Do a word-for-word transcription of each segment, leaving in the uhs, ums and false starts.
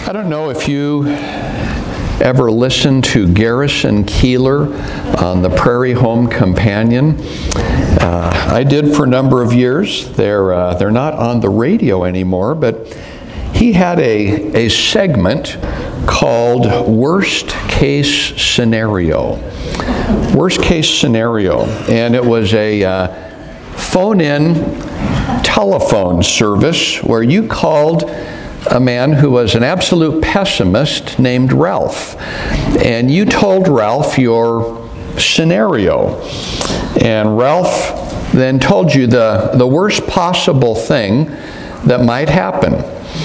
I don't know if you ever listened to Garrison Keillor on the Prairie Home Companion. Uh, I did for a number of years. They're, uh, they're not on the radio anymore, but he had a, a segment called Worst Case Scenario. Worst Case Scenario. And it was a uh, phone-in telephone service where you called a man who was an absolute pessimist named Ralph. And you told Ralph your scenario. And Ralph then told you the, the worst possible thing that might happen.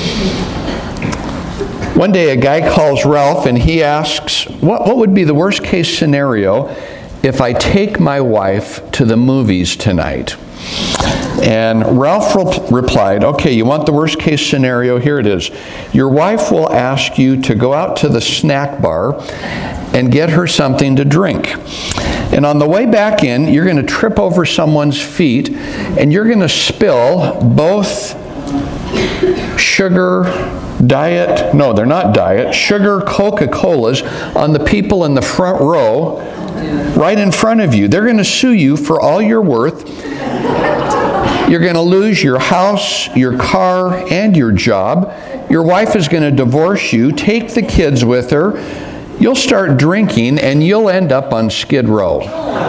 One day a guy calls Ralph and he asks, what, what would be the worst case scenario if I take my wife to the movies tonight? And Ralph re- replied, okay, you want the worst case scenario? Here it is. Your wife will ask you to go out to the snack bar and get her something to drink. And on the way back in, you're going to trip over someone's feet and you're going to spill both sugar, diet, no, they're not diet, sugar Coca-Colas on the people in the front row right in front of you. They're going to sue you for all you're worth. You're going to lose your house, your car, and your job. Your wife is going to divorce you, take the kids with her. You'll start drinking, and you'll end up on Skid Row.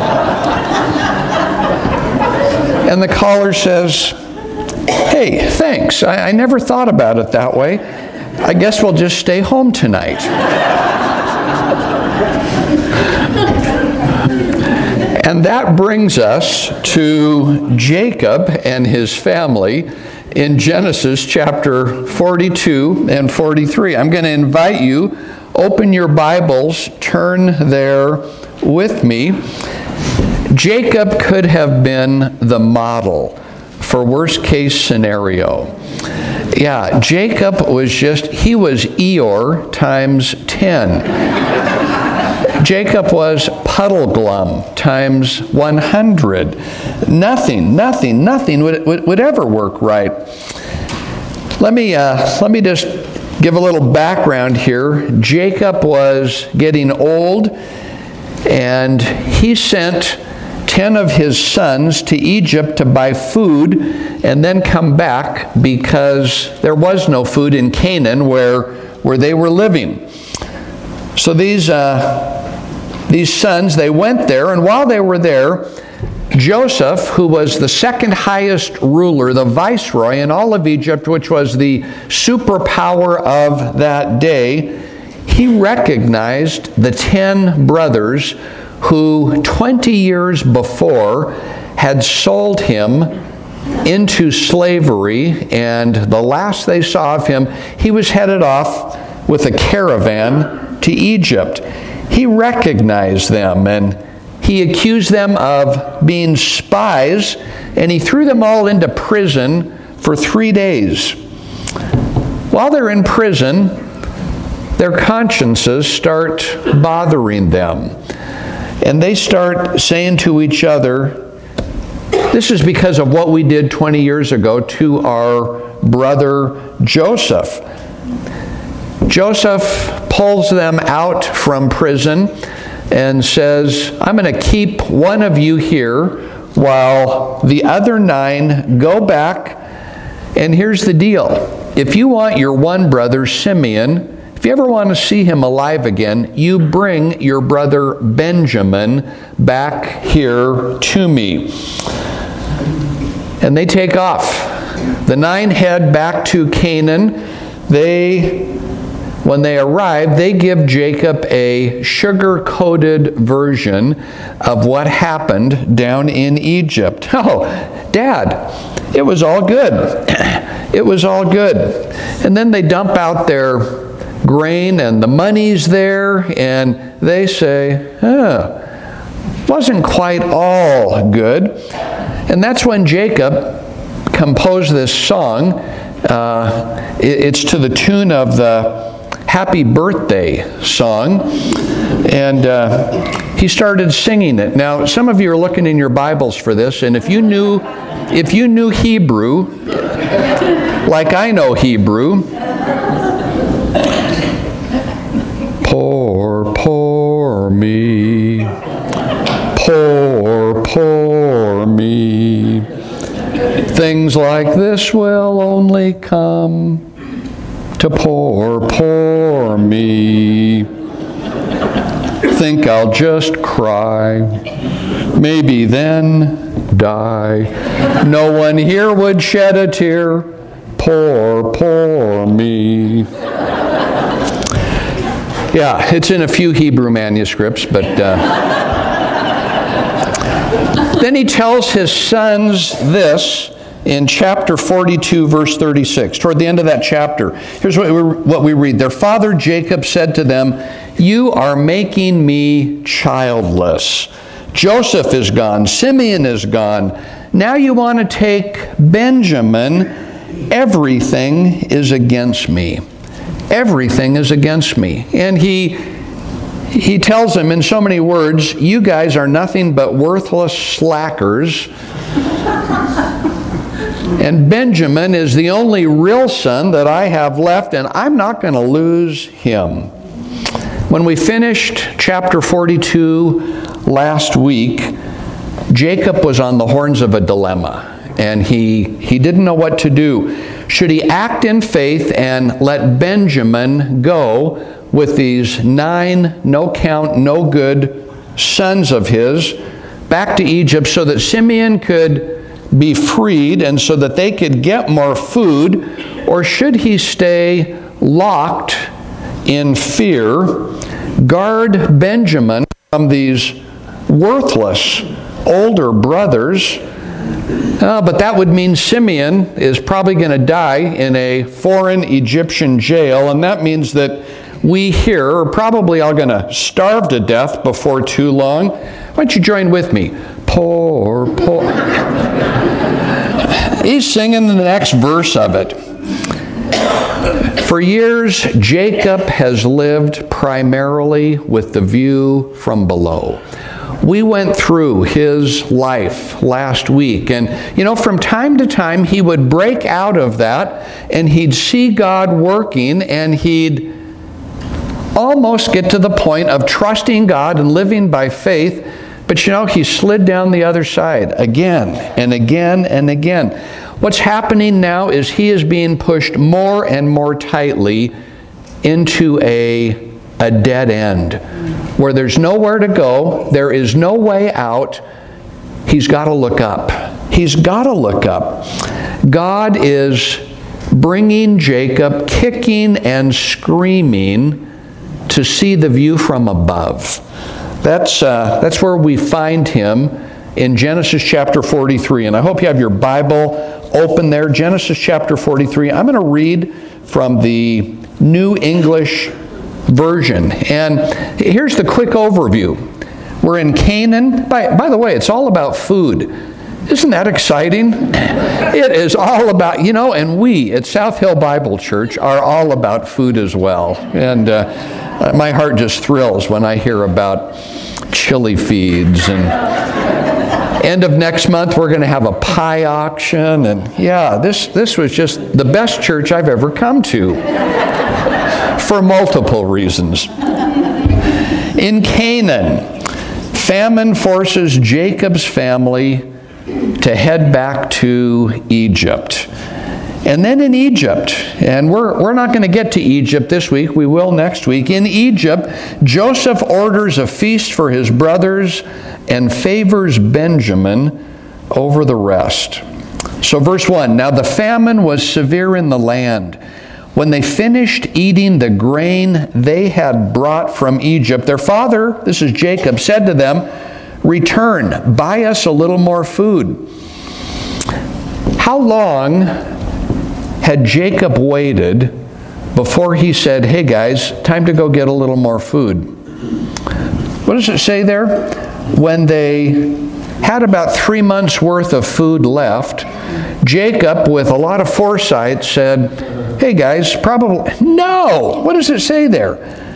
And the caller says, hey, thanks. I, I never thought about it that way. I guess we'll just stay home tonight. And that brings us to Jacob and his family in Genesis chapter forty-two and forty-three. I'm going to invite you, open your Bibles, turn there with me. Jacob could have been the model for worst case scenario. Yeah, Jacob was just, he was Eeyore times ten. Jacob was Puddleglum times one hundred. Nothing, nothing, nothing would, would, would ever work right. Let me, uh, let me just give a little background here. Jacob was getting old, and he sent ten of his sons to Egypt to buy food and then come back because there was no food in Canaan where, where they were living. So these... Uh, These sons, they went there, and while they were there, Joseph, who was the second highest ruler, the viceroy in all of Egypt, which was the superpower of that day, he recognized the ten brothers who twenty years before had sold him into slavery, and the last they saw of him, he was headed off with a caravan to Egypt. He recognized them, and he accused them of being spies, and he threw them all into prison for three days. While they're in prison, their consciences start bothering them, and they start saying to each other, this is because of what we did twenty years ago to our brother Joseph. Joseph pulls them out from prison and says, I'm going to keep one of you here while the other nine go back. And here's the deal. If you want your one brother, Simeon, if you ever want to see him alive again, you bring your brother Benjamin back here to me. And they take off. The nine head back to Canaan. They... When they arrive, they give Jacob a sugar-coated version of what happened down in Egypt. Oh, Dad, it was all good. It was all good. And then they dump out their grain and the money's there, and they say, oh, wasn't quite all good. And that's when Jacob composed this song. Uh, it's to the tune of the Happy Birthday song, and uh, he started singing it. Now, some of you are looking in your Bibles for this, and if you knew, if you knew Hebrew, like I know Hebrew, poor me. Poor, poor me. Things like this will only come to poor, poor me. Think I'll just cry, maybe then die. No one here would shed a tear. Poor, poor me. Yeah, it's in a few Hebrew manuscripts, but uh, then he tells his sons this in chapter forty-two, verse thirty-six. Toward the end of that chapter, here's what we, what we read. Their father Jacob said to them, "You are making me childless. Joseph is gone. Simeon is gone. Now you want to take Benjamin. Everything is against me. Everything is against me." And he, he tells them in so many words, you guys are nothing but worthless slackers. And Benjamin is the only real son that I have left, and I'm not going to lose him. When we finished chapter forty-two last week, Jacob was on the horns of a dilemma. And he, he didn't know what to do. Should he act in faith and let Benjamin go with these nine no count, no good sons of his back to Egypt so that Simeon could be freed and so that they could get more food? Or should he stay locked in fear, guard Benjamin from these worthless older brothers? Uh, but that would mean Simeon is probably going to die in a foreign Egyptian jail, and that means that we here are probably all going to starve to death before too long. Why don't you join with me? Poor, poor. He's singing the next verse of it. For years, Jacob has lived primarily with the view from below. We went through his life last week, and you know, from time to time he would break out of that and he'd see God working, and he'd almost get to the point of trusting God and living by faith. But you know, he slid down the other side again and again and again. What's happening now is he is being pushed more and more tightly into a a dead end, where there's nowhere to go, there is no way out. He's got to look up. He's got to look up. God is bringing Jacob kicking and screaming to see the view from above. That's, uh, that's where we find him in Genesis chapter forty-three. And I hope you have your Bible open there. Genesis chapter forty-three. I'm going to read from the New English Version. And here's the quick overview. We're in Canaan. By, by the way, it's all about food. Isn't that exciting? It is all about, you know, and we at South Hill Bible Church are all about food as well. And uh, my heart just thrills when I hear about chili feeds. And end of next month, we're going to have a pie auction. And yeah, this, this was just the best church I've ever come to. For multiple reasons. In Canaan, famine forces Jacob's family to head back to Egypt. And then in Egypt, and we're, we're not going to get to Egypt this week, we will next week. In Egypt, Joseph orders a feast for his brothers and favors Benjamin over the rest. So verse one, now the famine was severe in the land. When they finished eating the grain they had brought from Egypt, their father, this is Jacob, said to them, return, buy us a little more food. How long had Jacob waited before he said, hey guys, time to go get a little more food? What does it say there? When they had about three months worth of food left, Jacob, with a lot of foresight, said, hey guys, probably, no! What does it say there?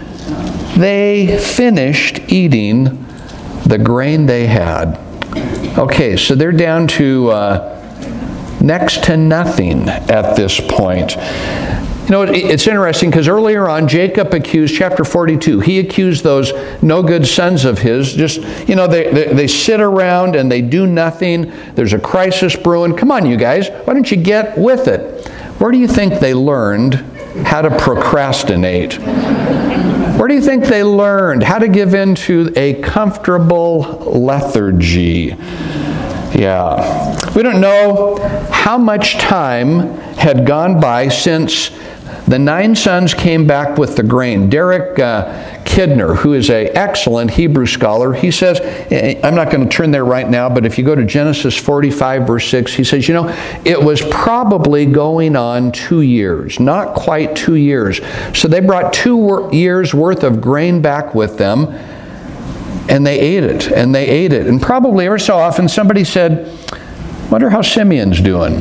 They finished eating the grain they had. Okay, so they're down to uh, next to nothing at this point. You know, it's interesting because earlier on, Jacob accused, chapter forty-two, he accused those no good sons of his. Just, you know, they, they, they sit around and they do nothing. There's a crisis brewing. Come on, you guys, why don't you get with it? Where do you think they learned how to procrastinate? Where do you think they learned how to give into a comfortable lethargy? Yeah. We don't know how much time had gone by since the nine sons came back with the grain. Derek uh, Kidner, who is an excellent Hebrew scholar, he says, I'm not going to turn there right now, but if you go to Genesis forty-five, verse six, he says, you know, it was probably going on two years, not quite two years. So they brought two years worth of grain back with them, and they ate it, and they ate it. And probably every so often somebody said, wonder how Simeon's doing.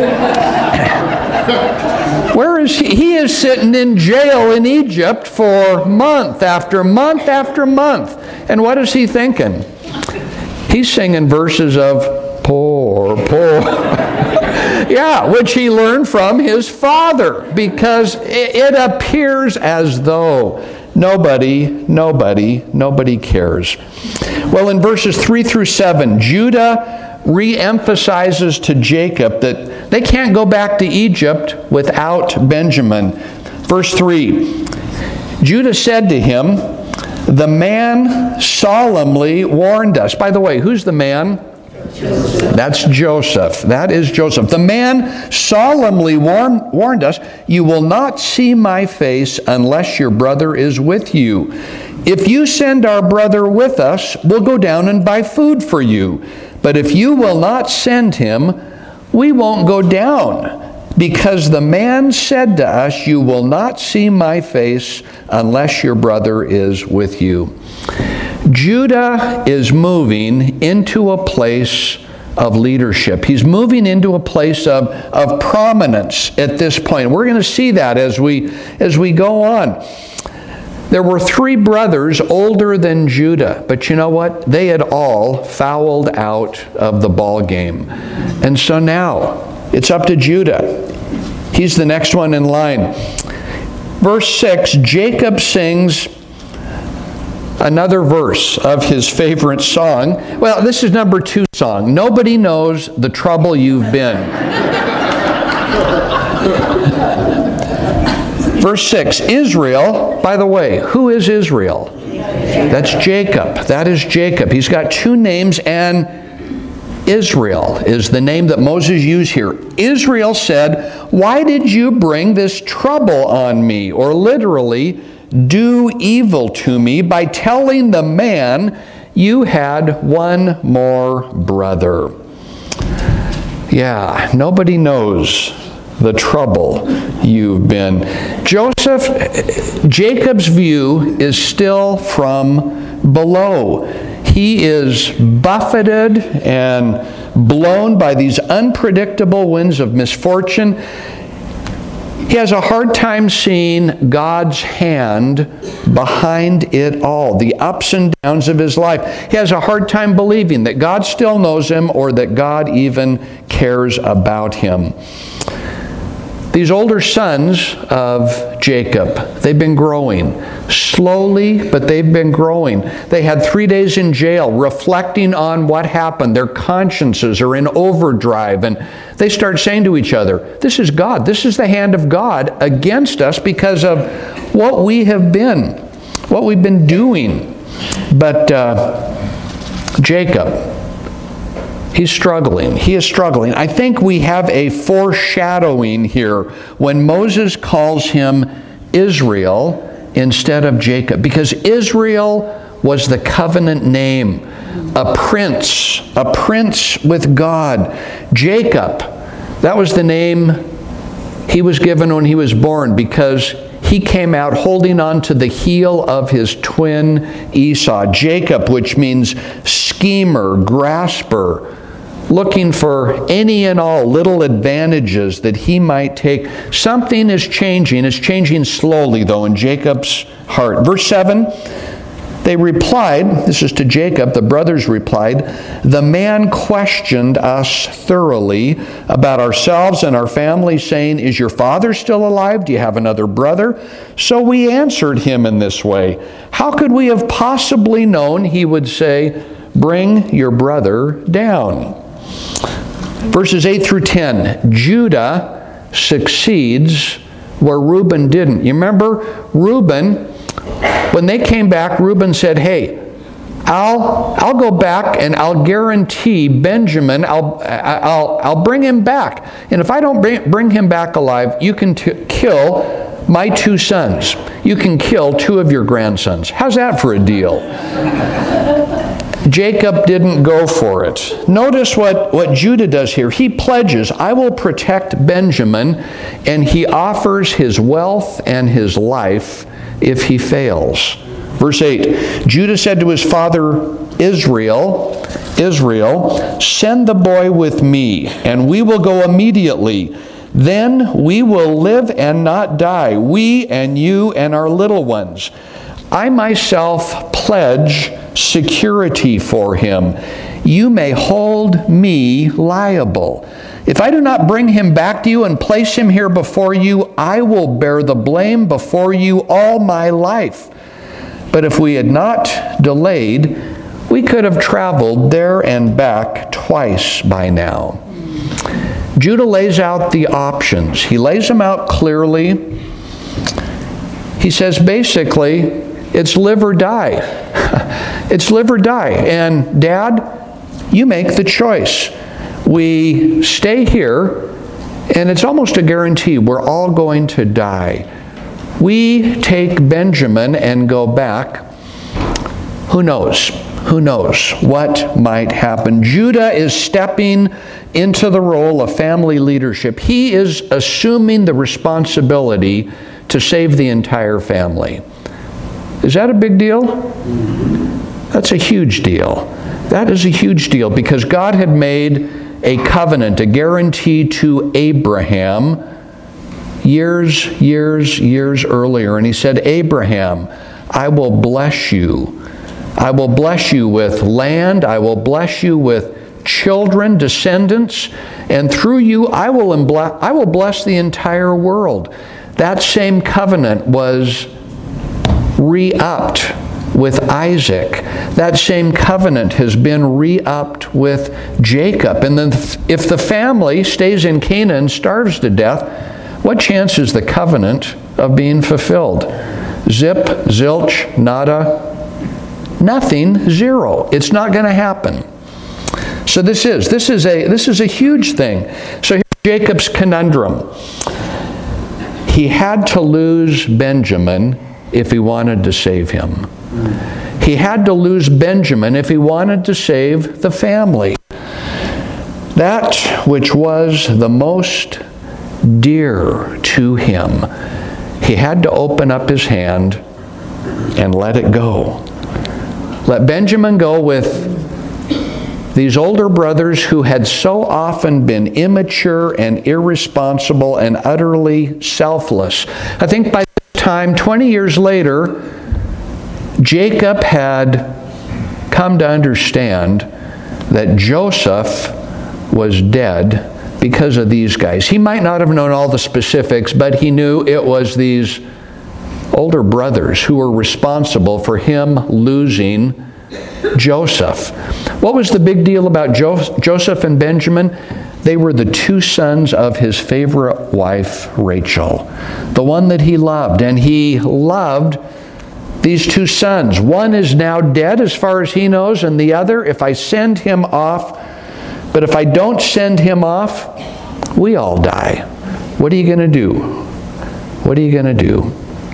Where is he? He is sitting in jail in Egypt for month after month after month. And what is he thinking? He's singing verses of poor, poor. Yeah, which he learned from his father, because it appears as though nobody, nobody, nobody cares. Well, in verses three through seven, Judah re-emphasizes to Jacob that they can't go back to Egypt without Benjamin. Verse three, Judah said to him, the man solemnly warned us. By the way, who's the man? Joseph. That's Joseph. That is Joseph. The man solemnly warn, warned us, you will not see my face unless your brother is with you. If you send our brother with us, we'll go down and buy food for you. But if you will not send him, we won't go down, because the man said to us, you will not see my face unless your brother is with you. Judah is moving into a place of leadership. He's moving into a place of, of prominence at this point. We're going to see that as we, as we go on. There were three brothers older than Judah, but you know what? They had all fouled out of the ball game. And so now it's up to Judah. He's the next one in line. Verse six, Jacob sings another verse of his favorite song. Well, this is number two song. Nobody knows the trouble you've been. Verse six, Israel, by the way, who is Israel? That's Jacob. That is Jacob. He's got two names, and Israel is the name that Moses used here. Israel said, why did you bring this trouble on me? Or literally, do evil to me by telling the man you had one more brother. Yeah, nobody knows the trouble you've been. Joseph, Jacob's view is still from below. He is buffeted and blown by these unpredictable winds of misfortune. He has a hard time seeing God's hand behind it all, the ups and downs of his life. He has a hard time believing that God still knows him or that God even cares about him. These older sons of Jacob, they've been growing. Slowly, but they've been growing. They had three days in jail reflecting on what happened. Their consciences are in overdrive, and they start saying to each other, this is God. This is the hand of God against us because of what we have been, what we've been doing. But uh, Jacob, he's struggling. He is struggling. I think we have a foreshadowing here when Moses calls him Israel instead of Jacob, because Israel was the covenant name, a prince, a prince with God. Jacob, that was the name he was given when he was born, because he came out holding on to the heel of his twin Esau. Jacob, which means schemer, grasper, looking for any and all little advantages that he might take. Something is changing. It's changing slowly, though, in Jacob's heart. Verse seven, They replied, this is to Jacob, the brothers replied, "The man questioned us thoroughly about ourselves and our family, saying, 'Is your father still alive? Do you have another brother?' So we answered him in this way. How could we have possibly known he would say, 'Bring your brother down'?" Verses eight through ten, Judah succeeds where Reuben didn't. You remember Reuben, when they came back, Reuben said, "Hey, I'll I'll go back and I'll guarantee Benjamin, I'll I'll I'll bring him back. And if I don't bring, bring him back alive, you can t- kill my two sons. You can kill two of your grandsons." How's that for a deal? Jacob didn't go for it. Notice what, what Judah does here. He pledges, "I will protect Benjamin," and he offers his wealth and his life if he fails. Verse eight, Judah said to his father Israel, Israel, "Send the boy with me, and we will go immediately. Then we will live and not die, we and you and our little ones. I myself pledge security for him. You may hold me liable. If I do not bring him back to you and place him here before you, I will bear the blame before you all my life. But if we had not delayed, we could have traveled there and back twice by now." Judah lays out the options. He lays them out clearly. He says basically, it's live or die. It's live or die. And Dad, you make the choice. We stay here, and it's almost a guarantee we're all going to die. We take Benjamin and go back. Who knows? Who knows what might happen? Judah is stepping into the role of family leadership. He is assuming the responsibility to save the entire family. Is that a big deal? That's a huge deal. That is a huge deal because God had made a covenant, a guarantee to Abraham years, years, years earlier. And he said, "Abraham, I will bless you. I will bless you with land. I will bless you with children, descendants. And through you, I will, imble- I will bless the entire world." That same covenant was re-upped with Isaac. That same covenant has been re-upped with Jacob. And then if the family stays in Canaan and starves to death, what chance is the covenant of being fulfilled? Zip, zilch, nada, nothing, zero. It's not going to happen. So this is, this is a, this is a huge thing. So here's Jacob's conundrum. He had to lose Benjamin if he wanted to save him. He had to lose Benjamin if he wanted to save the family. That which was the most dear to him, he had to open up his hand and let it go. Let Benjamin go with these older brothers who had so often been immature and irresponsible and utterly selfless. I think by this time, twenty years later, Jacob had come to understand that Joseph was dead because of these guys. He might not have known all the specifics, but he knew it was these older brothers who were responsible for him losing Joseph. What was the big deal about jo- Joseph and Benjamin? They were the two sons of his favorite wife, Rachel, the one that he loved. And he loved these two sons. One is now dead as far as he knows, and the other, if I send him off, but if I don't send him off, we all die. What are you going to do? What are you going to do?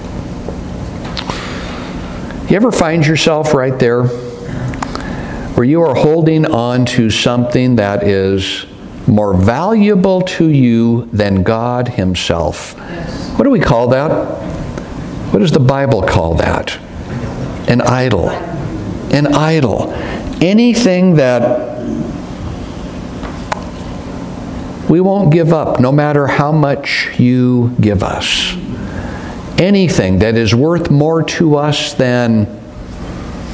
You ever find yourself right there where you are holding on to something that is more valuable to you than God Himself? What do we call that? What does the Bible call that? An idol. An idol. Anything that we won't give up, no matter how much you give us. Anything that is worth more to us than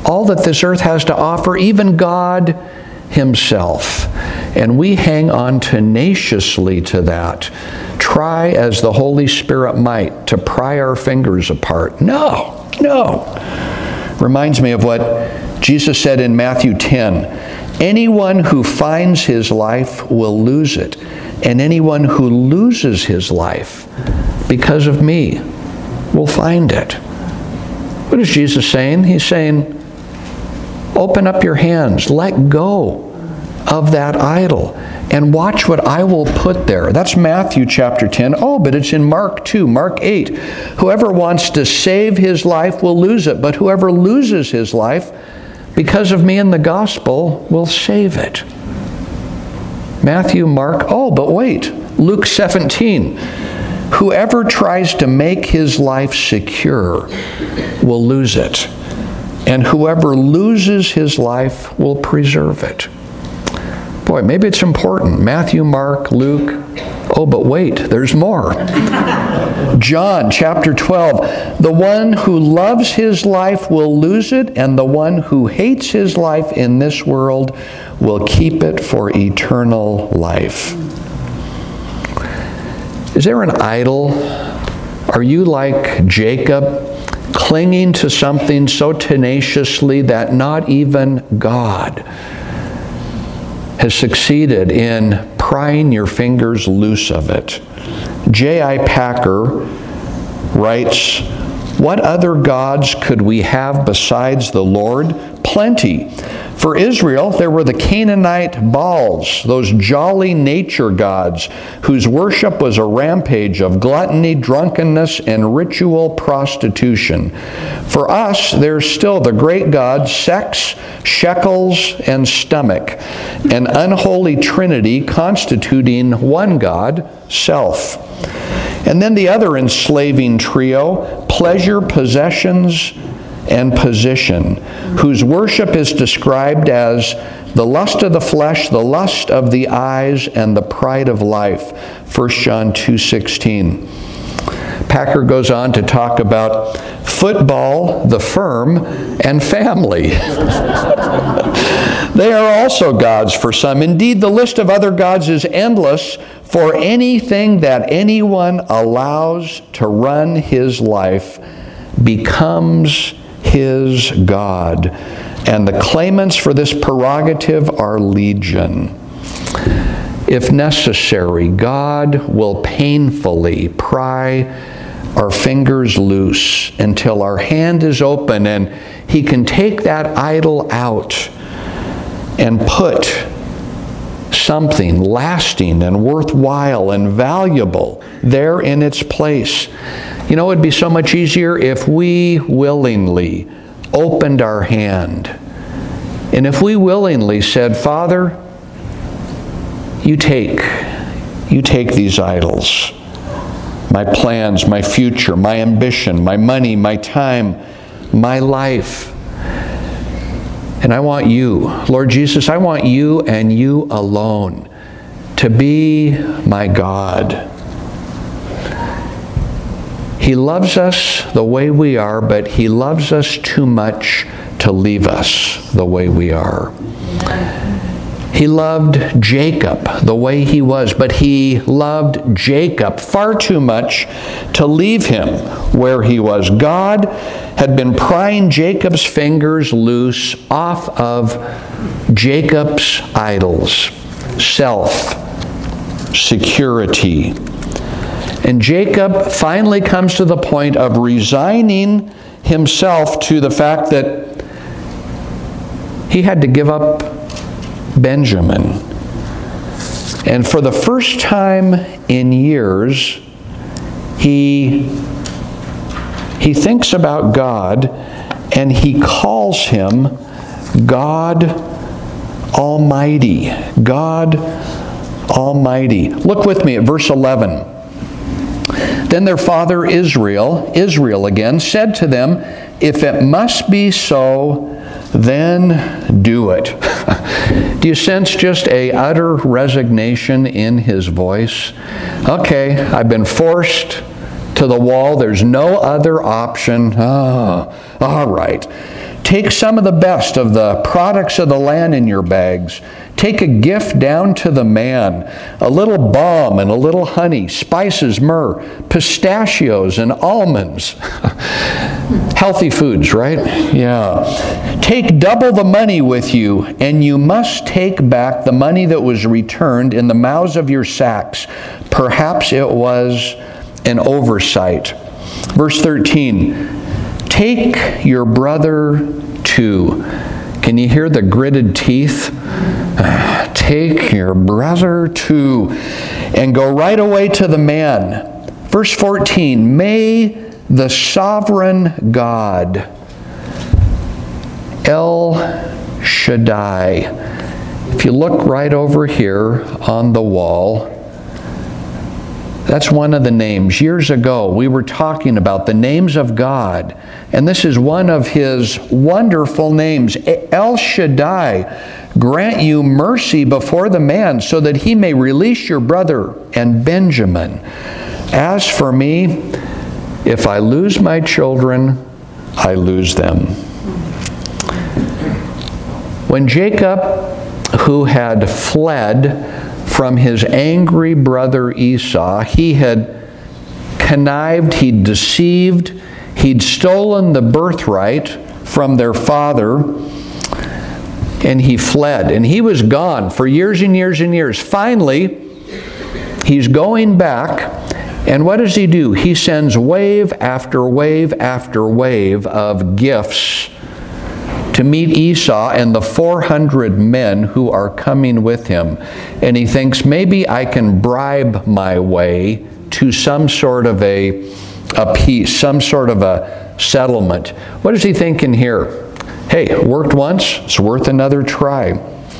all that this earth has to offer, even God Himself. And we hang on tenaciously to that. Try as the Holy Spirit might to pry our fingers apart. No, no. Reminds me of what Jesus said in Matthew ten. Anyone who finds his life will lose it, and anyone who loses his life because of me will find it. What is Jesus saying? He's saying, open up your hands, let go of that idol, and watch what I will put there. That's Matthew chapter ten. Oh, but it's in Mark too, Mark eight. Whoever wants to save his life will lose it, but whoever loses his life because of me and the gospel will save it. Matthew, Mark, oh, but wait, Luke seventeen. Whoever tries to make his life secure will lose it, and whoever loses his life will preserve it. Boy, maybe it's important. Matthew, Mark, Luke. Oh, but wait, there's more. John chapter twelve. The one who loves his life will lose it, and the one who hates his life in this world will keep it for eternal life. Is there an idol? Are you like Jacob, clinging to something so tenaciously that not even God has succeeded in prying your fingers loose of it? J I Packer writes, what other gods could we have besides the Lord? Plenty. For Israel, there were the Canaanite Baals, those jolly nature gods whose worship was a rampage of gluttony, drunkenness, and ritual prostitution. For us, there's still the great gods, sex, shekels, and stomach, an unholy trinity constituting one God, self. And then the other enslaving trio, pleasure, possessions, and position, whose worship is described as the lust of the flesh, the lust of the eyes, and the pride of life. First John two sixteen. Packer goes on to talk about football, the firm, and family. They are also gods for some. Indeed, the list of other gods is endless, for anything that anyone allows to run his life becomes his God. And the claimants for this prerogative are legion. If necessary, God will painfully pry our fingers loose until our hand is open and He can take that idol out and put something lasting and worthwhile and valuable there in its place. You know, it would be so much easier if we willingly opened our hand. And if we willingly said, Father, you take, you take these idols, my plans, my future, my ambition, my money, my time, my life. And I want you, Lord Jesus, I want you and you alone to be my God. He loves us the way we are, but He loves us too much to leave us the way we are. He loved Jacob the way he was, but He loved Jacob far too much to leave him where he was. God had been prying Jacob's fingers loose off of Jacob's idols, self, security. And Jacob finally comes to the point of resigning himself to the fact that he had to give up Benjamin. And for the first time in years, he, he thinks about God and he calls Him God Almighty. God Almighty. Look with me at verse eleven. Then their father Israel, Israel again, said to them, if it must be so, then do it. Do you sense just a utter resignation in his voice? Okay, I've been forced to the wall. There's no other option. Oh, all right. Take some of the best of the products of the land in your bags. Take a gift down to the man, a little balm and a little honey, spices, myrrh, pistachios and almonds. Healthy foods, right? Yeah. Take double the money with you, and you must take back the money that was returned in the mouths of your sacks. Perhaps it was an oversight. Verse thirteen, take your brother too. Can you hear the gritted teeth? Take your brother too, and go right away to the man. Verse fourteen, may the sovereign God, El Shaddai. If you look right over here on the wall, that's one of the names. Years ago, we were talking about the names of God, and this is one of His wonderful names. El Shaddai, grant you mercy before the man, so that he may release your brother and Benjamin. As for me, if I lose my children, I lose them. When Jacob, who had fled from his angry brother Esau, he had connived, he'd deceived, he'd stolen the birthright from their father, and he fled. And he was gone for years and years and years. Finally, he's going back, and what does he do? He sends wave after wave after wave of gifts to meet Esau and the four hundred men who are coming with him. And he thinks, maybe I can bribe my way to some sort of a, a peace, some sort of a settlement. What is he thinking here? Hey, worked once, it's worth another try.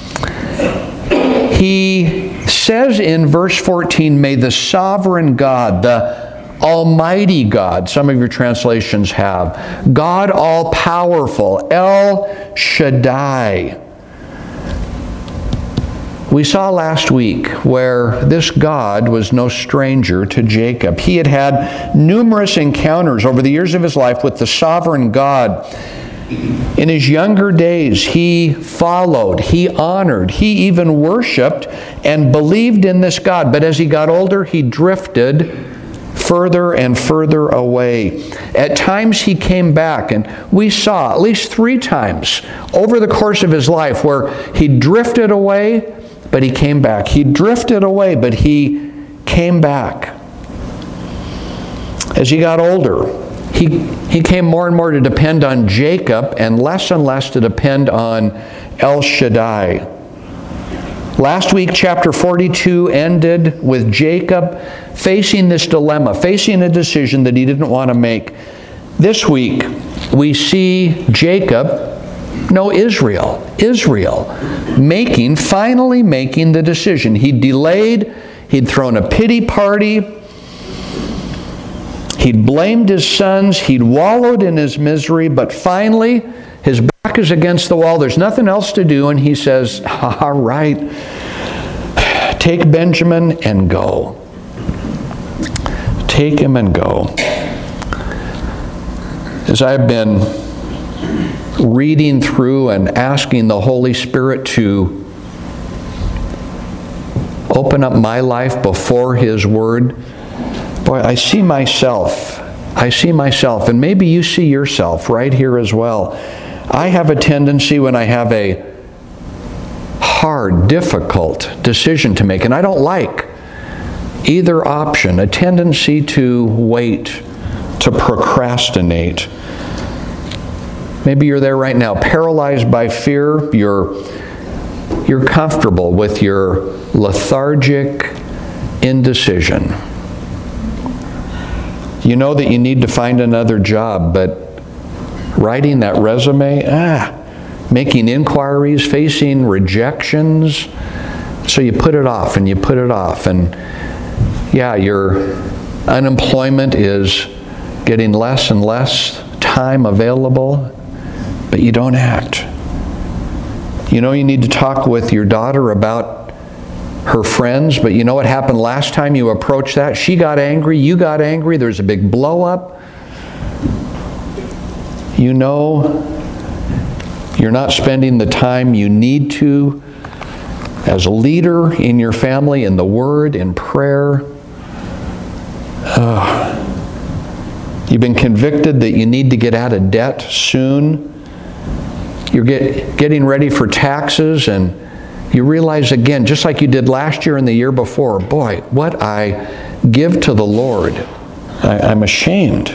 He says in verse fourteen, may the sovereign God, the Almighty God, some of your translations have, God all-powerful, El Shaddai. We saw last week where this God was no stranger to Jacob. He had had numerous encounters over the years of his life with the sovereign God. In his younger days, he followed, he honored, he even worshiped and believed in this God. But as he got older, he drifted further and further away. At times he came back, and we saw at least three times over the course of his life where he drifted away, but he came back. He drifted away, but he came back. As he got older, he, he came more and more to depend on Jacob and less and less to depend on El Shaddai. Last week, chapter forty-two ended with Jacob facing this dilemma, facing a decision that he didn't want to make. This week, we see Jacob, no, Israel, Israel, making, finally making the decision. He delayed, he'd thrown a pity party, he'd blamed his sons, he'd wallowed in his misery, but finally, his back is against the wall, there's nothing else to do, and he says, all right, take Benjamin and go. Take him and go. As I've been reading through and asking the Holy Spirit to open up my life before His Word, boy, I see myself. I see myself, and maybe you see yourself right here as well. I have a tendency when I have a hard, difficult decision to make, and I don't like either option, a tendency to wait, to procrastinate. Maybe you're there right now, paralyzed by fear. You're, you're comfortable with your lethargic indecision. You know that you need to find another job, but writing that resume, ah, making inquiries, facing rejections, so you put it off and you put it off, and yeah, your unemployment is getting less and less time available, but you don't act. You know you need to talk with your daughter about her friends, but you know what happened last time you approached that? She got angry, you got angry, there's a big blow up. You know You're not spending the time you need to as a leader in your family, in the Word, in prayer. Uh, you've been convicted that you need to get out of debt soon. You're get, getting ready for taxes, and you realize again, just like you did last year and the year before, boy, what I give to the Lord, I, I'm ashamed.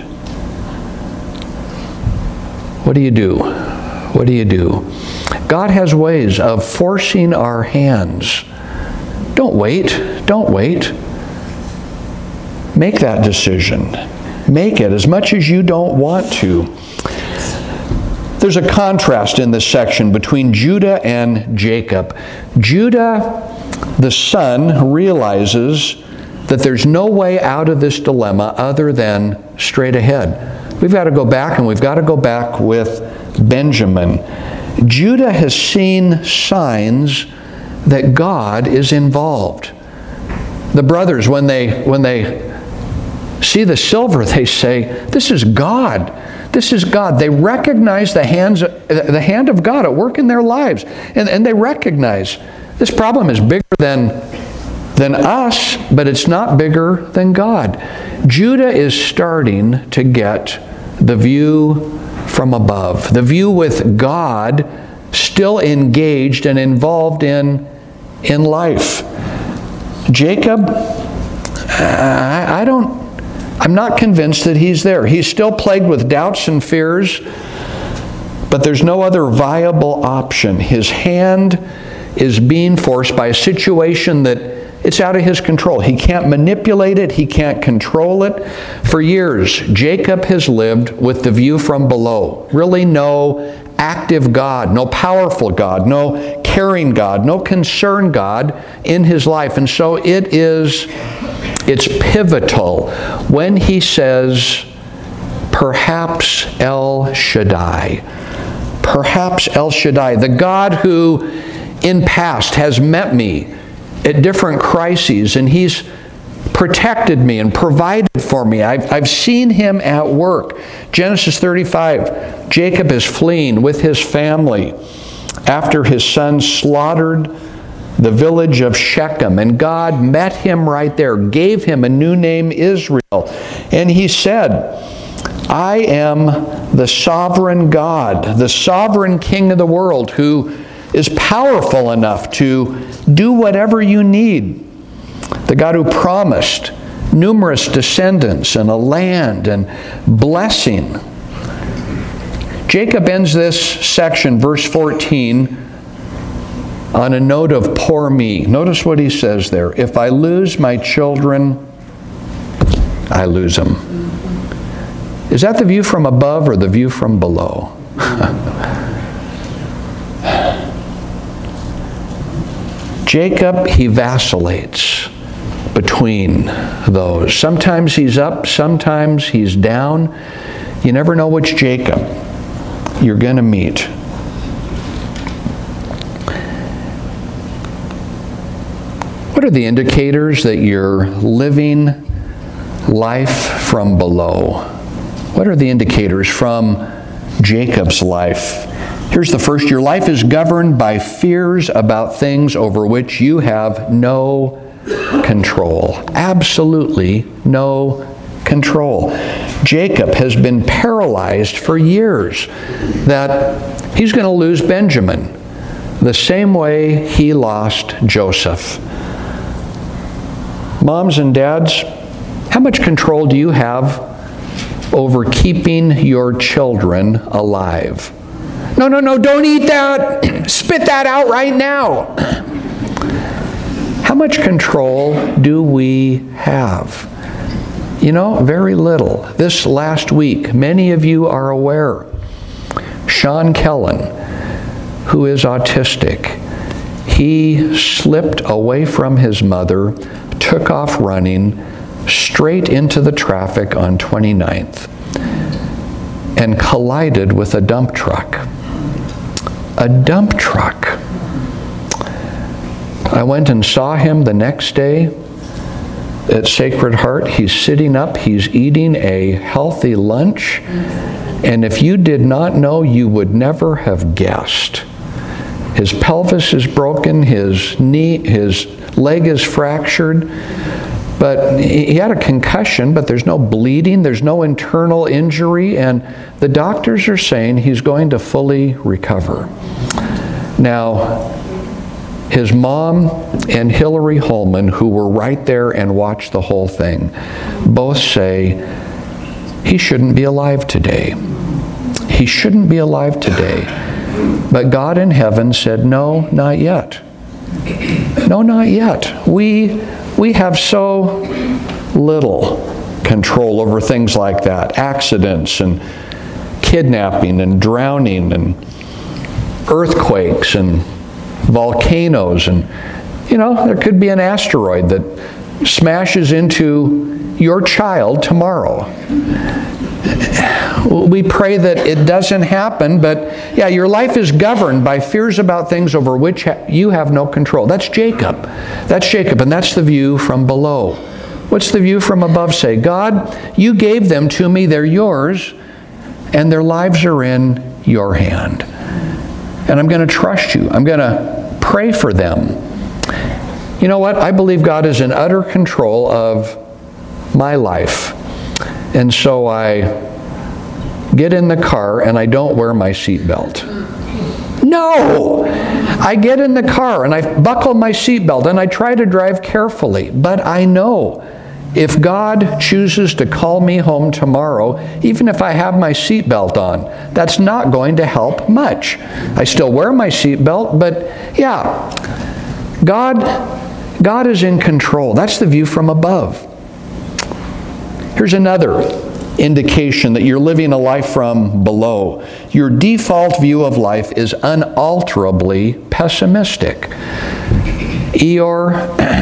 What do you do? What do you do? God has ways of forcing our hands. Don't wait. Don't wait. Make that decision. Make it as much as you don't want to. There's a contrast in this section between Judah and Jacob. Judah, the son, realizes that there's no way out of this dilemma other than straight ahead. We've got to go back, and we've got to go back with Benjamin. Judah has seen signs that God is involved. The brothers, when they, when they see the silver, they say, this is God. This is God. They recognize the hands, the hand of God at work in their lives. And, and they recognize this problem is bigger than, than us, but it's not bigger than God. Judah is starting to get the view from above, the view with God still engaged and involved in, in life. Jacob, I, I don't, I'm not convinced that he's there. He's still plagued with doubts and fears, but there's no other viable option. His hand is being forced by a situation that it's out of his control. He can't manipulate it. He can't control it. For years, Jacob has lived with the view from below. Really no active God, no powerful God, no caring God, no concerned God in his life. And so it is, it's pivotal when he says, perhaps El Shaddai. Perhaps El Shaddai, the God who in past has met me at different crises, and he's protected me and provided for me. I've, I've seen him at work. Genesis thirty-five, Jacob is fleeing with his family after his son slaughtered the village of Shechem, and God met him right there, gave him a new name, Israel, and he said, I am the sovereign God, the sovereign King of the world, who is powerful enough to do whatever you need. The God who promised numerous descendants and a land and blessing. Jacob ends this section, verse fourteen, on a note of poor me. Notice what he says there. If I lose my children, I lose them. Is that the view from above or the view from below? Jacob, he vacillates between those. Sometimes he's up, sometimes he's down. You never know which Jacob you're going to meet. What are the indicators that you're living life from below? What are the indicators from Jacob's life? Here's the first. Your life is governed by fears about things over which you have no control. Absolutely no control. Jacob has been paralyzed for years that he's going to lose Benjamin the same way he lost Joseph. Moms and dads, how much control do you have over keeping your children alive? No, no, no, don't eat that. Spit that out right now. How much control do we have? You know, very little. This last week, many of you are aware, Sean Kellen, who is autistic, he slipped away from his mother, took off running straight into the traffic on twenty-ninth and collided with a dump truck. A dump truck. I went and saw him the next day. at Sacred Heart. He's sitting up, he's eating a healthy lunch, and if you did not know, you would never have guessed. His pelvis is broken, his knee, his leg is fractured, but he had a concussion, but there's no bleeding, there's no internal injury, and the doctors are saying he's going to fully recover. Now, his mom and Hillary Holman, who were right there and watched the whole thing, both say, he shouldn't be alive today. He shouldn't be alive today. But God in heaven said, no, not yet. No, not yet. We, we have so little control over things like that. Accidents and kidnapping and drowning and earthquakes and volcanoes, and you know, there could be an asteroid that smashes into your child tomorrow. We pray that it doesn't happen, but yeah, your life is governed by fears about things over which ha- you have no control. That's Jacob. That's Jacob, and that's the view from below. What's the view from above say? God, you gave them to me, they're yours, and their lives are in your hand. And I'm going to trust you. I'm going to pray for them. You know what? I believe God is in utter control of my life. And so I get in the car and I don't wear my seatbelt. No! I get in the car and I buckle my seatbelt and I try to drive carefully. But I know if God chooses to call me home tomorrow, even if I have my seatbelt on, that's not going to help much. I still wear my seatbelt, but yeah, God, God is in control. That's the view from above. Here's another indication that you're living a life from below. Your default view of life is unalterably pessimistic. Eeyore,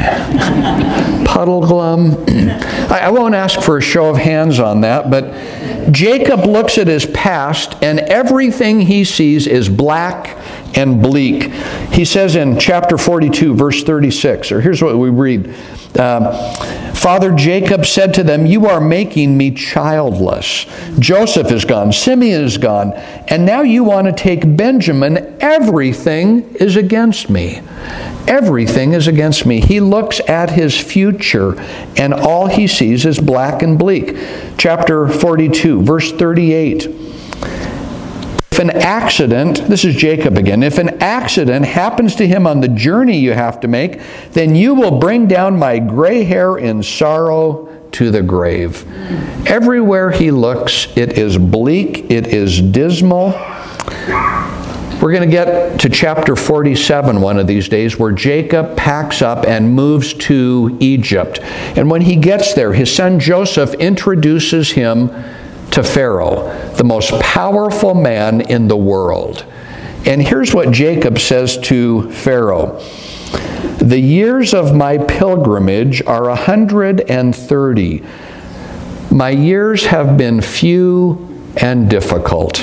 Puddleglum. I, I won't ask for a show of hands on that, but Jacob looks at his past and everything he sees is black and bleak. He says in chapter forty-two, verse thirty-six, or here's what we read. Uh, Father Jacob said to them, you are making me childless. Joseph is gone, Simeon is gone, and now you want to take Benjamin. Everything is against me. Everything is against me. He looks at his future, and all he sees is black and bleak. Chapter forty-two, verse thirty-eight. If an accident, this is Jacob again, if an accident happens to him on the journey you have to make, then you will bring down my gray hair in sorrow to the grave. Everywhere he looks, it is bleak, it is dismal. We're going to get to chapter forty-seven one of these days, where Jacob packs up and moves to Egypt. And when he gets there, his son Joseph introduces him to Pharaoh, the most powerful man in the world. And here's what Jacob says to Pharaoh. The years of my pilgrimage are a hundred and thirty. My years have been few and difficult.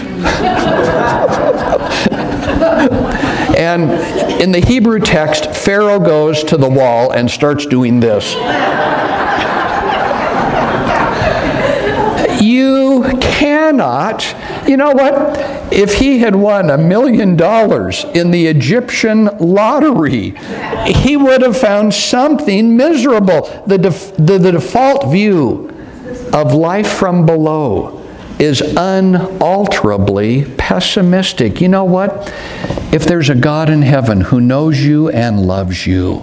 And in the Hebrew text, Pharaoh goes to the wall and starts doing this. You cannot, you know what? If he had won a million dollars in the Egyptian lottery, he would have found something miserable. The, def, the, the default view of life from below is unalterably pessimistic. You know what? If there's a God in heaven who knows you and loves you,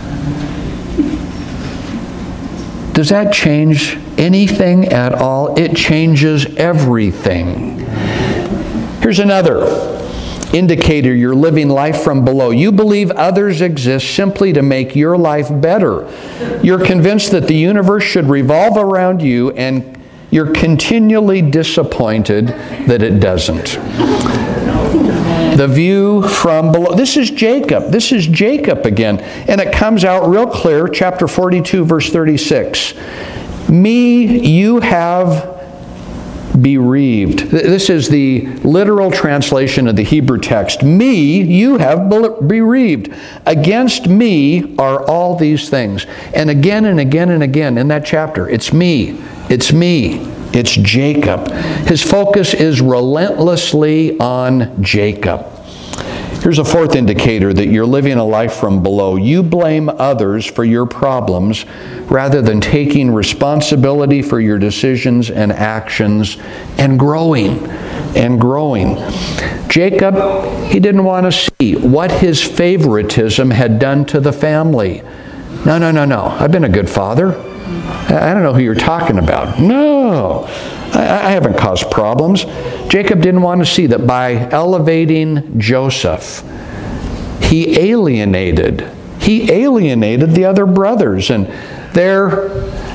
does that change anything at all? It changes everything. Here's another indicator you're living life from below. You believe others exist simply to make your life better. You're convinced that the universe should revolve around you, and you're continually disappointed that it doesn't. The view from below. This is Jacob. This is Jacob again. And it comes out real clear, chapter forty-two, verse thirty-six. Me you have bereaved. This is the literal translation of the Hebrew text. Me you have bereaved. Against me are all these things. And again and again and again in that chapter, it's me, it's me, it's Jacob. His focus is relentlessly on Jacob. Here's a fourth indicator that you're living a life from below. You blame others for your problems rather than taking responsibility for your decisions and actions and growing and growing. Jacob, he didn't want to see what his favoritism had done to the family. No, no, no, no. I've been a good father. I don't know who you're talking about. No, I, I haven't caused problems. Jacob didn't want to see that by elevating Joseph, he alienated, he alienated the other brothers, and their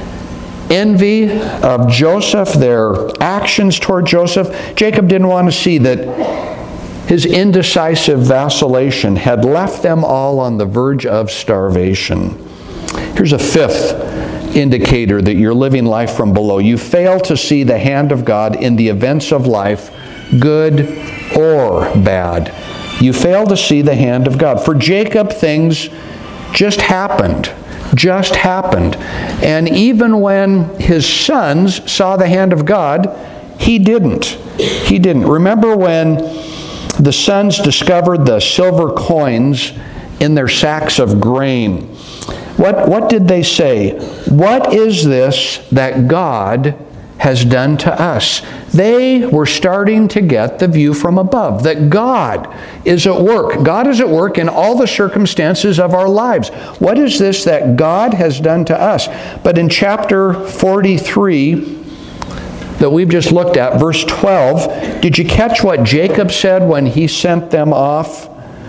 envy of Joseph, their actions toward Joseph. Jacob didn't want to see that his indecisive vacillation had left them all on the verge of starvation. Here's a fifth indicator that you're living life from below. You fail to see the hand of God in the events of life, good or bad. You fail to see the hand of God. For Jacob, things just happened. Just happened. And even when his sons saw the hand of God, he didn't. He didn't. Remember when the sons discovered the silver coins in their sacks of grain? What, what did they say? What is this that God has done to us? They were starting to get the view from above, that God is at work. God is at work in all the circumstances of our lives. What is this that God has done to us? But in chapter forty-three that we've just looked at, verse twelve, did you catch what Jacob said when he sent them off?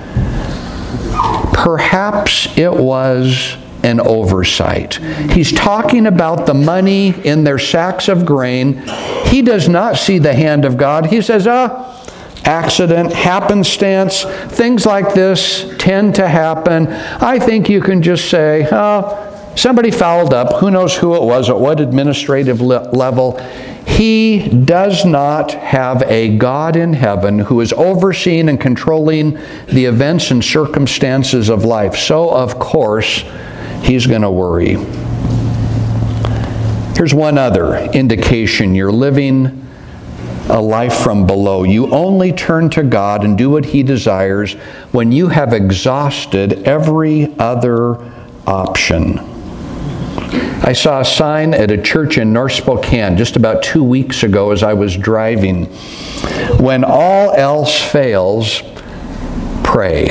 Perhaps it was an oversight. He's talking about the money in their sacks of grain. He does not see the hand of God. He says, ah, accident, happenstance, things like this tend to happen. I think you can just say, oh, somebody fouled up. Who knows who it was, at what administrative le- level. He does not have a God in heaven who is overseeing and controlling the events and circumstances of life. So, of course, he's going to worry. Here's one other indication you're living a life from below. You only turn to God and do what He desires when you have exhausted every other option. I saw a sign at a church in North Spokane just about two weeks ago as I was driving. When all else fails, pray.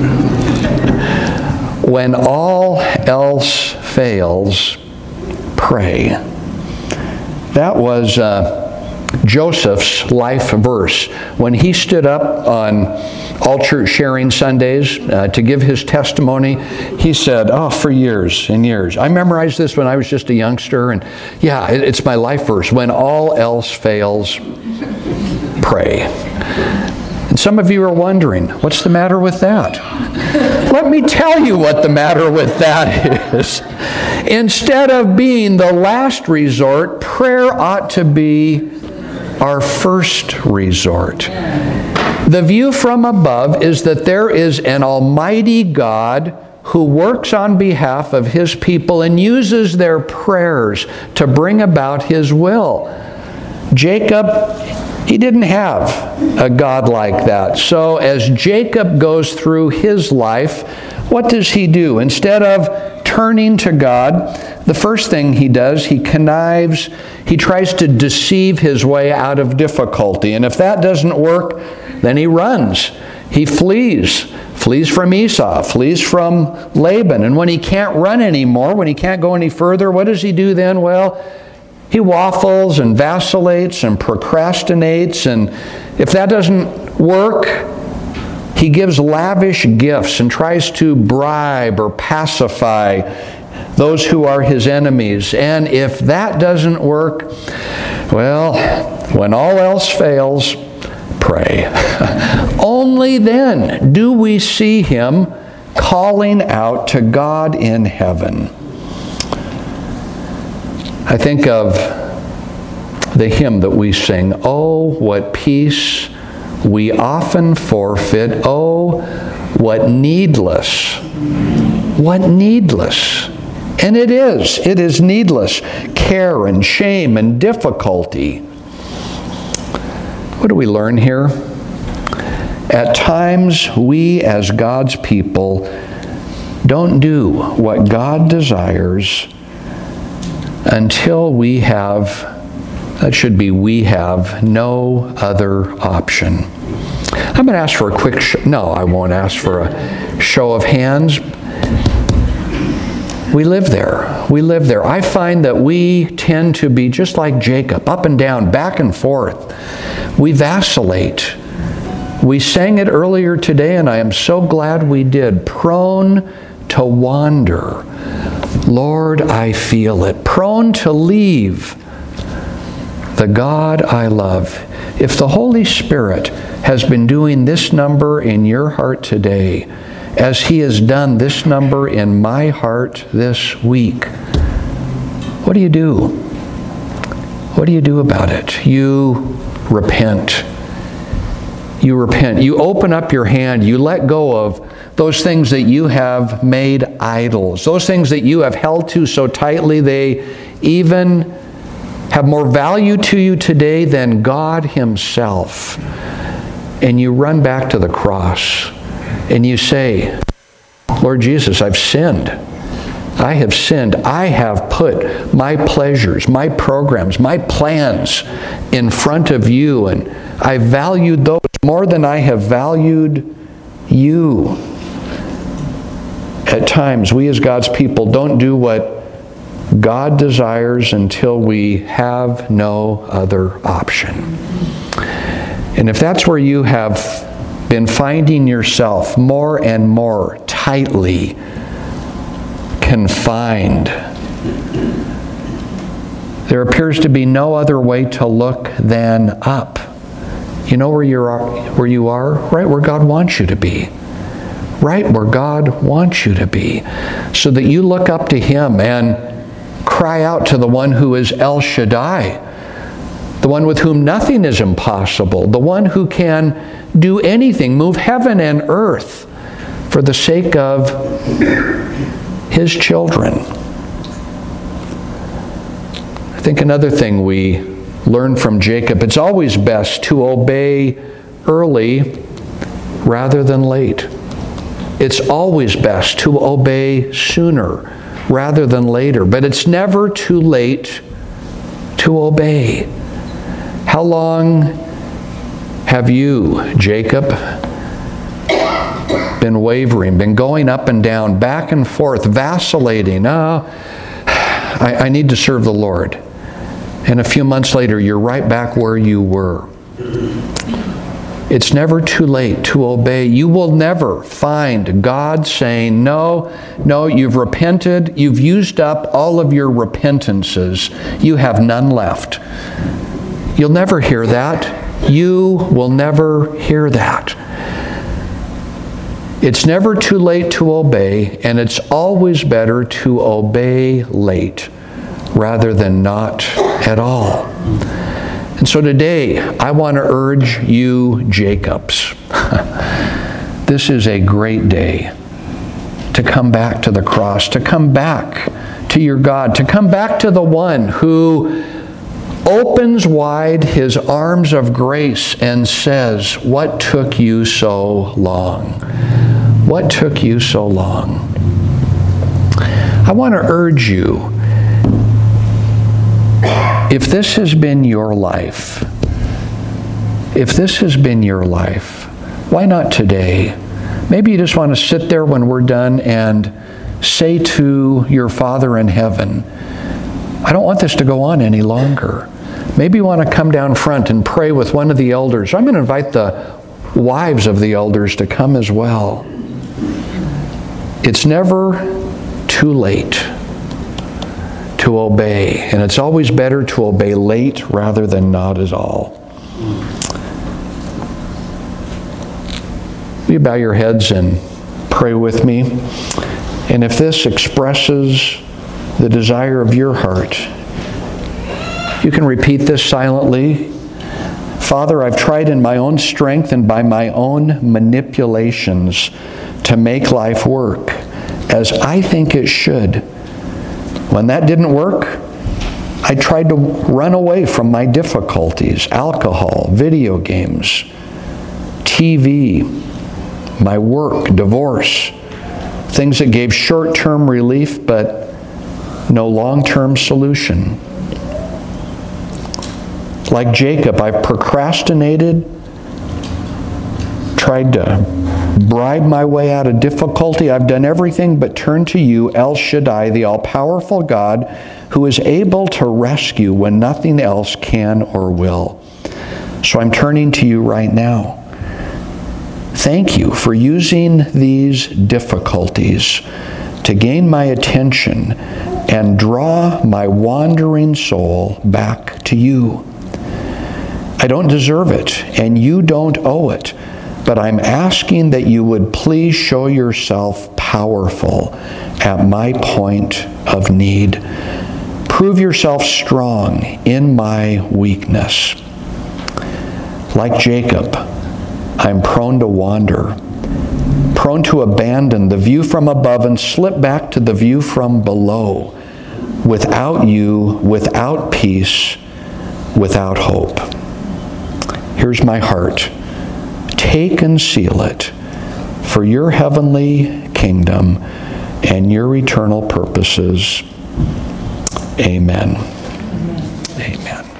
When all else fails, pray. That was uh, Joseph's life verse. When he stood up on all church sharing Sundays uh, to give his testimony, he said, oh, for years and years. I memorized this when I was just a youngster, and yeah, it, it's my life verse. When all else fails, pray. And some of you are wondering, what's the matter with that? Let me tell you what the matter with that is. Instead of being the last resort, prayer ought to be our first resort. The view from above is that there is an almighty God who works on behalf of His people and uses their prayers to bring about His will. Jacob, he didn't have a God like that. So as Jacob goes through his life, what does he do? Instead of turning to God, the first thing he does, he connives, he tries to deceive his way out of difficulty. And if that doesn't work, then he runs. He flees. Flees from Esau. Flees from Laban. And when he can't run anymore, when he can't go any further, what does he do then? Well, he waffles and vacillates and procrastinates. And if that doesn't work, he gives lavish gifts and tries to bribe or pacify those who are his enemies. And if that doesn't work, well, when all else fails, pray. Only then do we see him calling out to God in heaven. I think of the hymn that we sing, "Oh, what peace we often forfeit. Oh, what needless, what needless." And it is, it is needless care and shame and difficulty. What do we learn here? At times, we as God's people don't do what God desires until we have, that should be we have, no other option. I'm going to ask for a quick, sh- no, I won't ask for a show of hands. We live there. We live there. I find that we tend to be just like Jacob, up and down, back and forth. We vacillate. We sang it earlier today, and I am so glad we did. Prone to wander. Lord, I feel it. Prone to leave the God I love. If the Holy Spirit has been doing this number in your heart today, as He has done this number in my heart this week, what do you do? What do you do about it? You repent. You repent. You open up your hand. You let go of those things that you have made idols. Those things that you have held to so tightly they even have more value to you today than God Himself. And you run back to the cross and you say, Lord Jesus, I've sinned. I have sinned. I have put my pleasures, my programs, my plans in front of you, and I valued those more than I have valued you. At times, we as God's people don't do what God desires until we have no other option. And if that's where you have been finding yourself more and more tightly confined, there appears to be no other way to look than up. You know where you are, where you are? Right where God wants you to be. Right where God wants you to be. So that you look up to Him and cry out to the one who is El Shaddai, the one with whom nothing is impossible, the one who can do anything, move heaven and earth for the sake of His children. I think another thing we learn from Jacob, it's always best to obey early rather than late. It's always best to obey sooner rather than later, but it's never too late to obey. How long have you, Jacob, been wavering, been going up and down, back and forth, vacillating? Oh, I, I need to serve the Lord. And a few months later, you're right back where you were. It's never too late to obey. You will never find God saying, no, no, you've repented, you've used up all of your repentances, you have none left. You'll never hear that. You will never hear that. It's never too late to obey, and it's always better to obey late rather than not at all. And so today, I want to urge you, Jacobs, this is a great day to come back to the cross, to come back to your God, to come back to the one who opens wide His arms of grace and says, what took you so long? What took you so long? I want to urge you, if this has been your life, if this has been your life, why not today? Maybe you just want to sit there when we're done and say to your Father in heaven, I don't want this to go on any longer. Maybe you want to come down front and pray with one of the elders. I'm going to invite the wives of the elders to come as well. It's never too late to obey, and it's always better to obey late rather than not at all. Will you bow your heads and pray with me? And if this expresses the desire of your heart, You can repeat this silently. Father, I've tried in my own strength and by my own manipulations to make life work as I think it should. When that didn't work, I tried to run away from my difficulties, alcohol, video games, T V, my work, divorce, things that gave short-term relief but no long-term solution. Like Jacob, I've procrastinated, tried to bribe my way out of difficulty. I've done everything but turn to you, El Shaddai, the all-powerful God, who is able to rescue when nothing else can or will. So I'm turning to you right now. Thank you for using these difficulties to gain my attention and draw my wandering soul back to you. I don't deserve it, and you don't owe it, but I'm asking that you would please show yourself powerful at my point of need. Prove yourself strong in my weakness. Like Jacob, I'm prone to wander, prone to abandon the view from above and slip back to the view from below, without you, without peace, without hope. Here's my heart. Take and seal it for your heavenly kingdom and your eternal purposes. Amen. Amen.